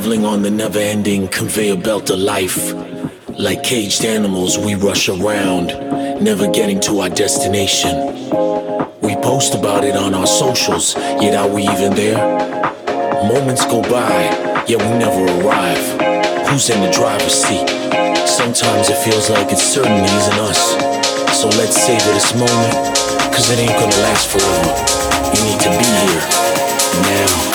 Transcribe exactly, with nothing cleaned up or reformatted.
traveling on the never-ending conveyor belt of life. Like caged animals, we rush around, never getting to our destination. We post about it on our socials, yet are we even there? Moments go by, yet we never arrive. Who's in the driver's seat? Sometimes it feels like it certainly isn't us. So let's savor this moment, cause it ain't gonna last forever. You need to be here, now.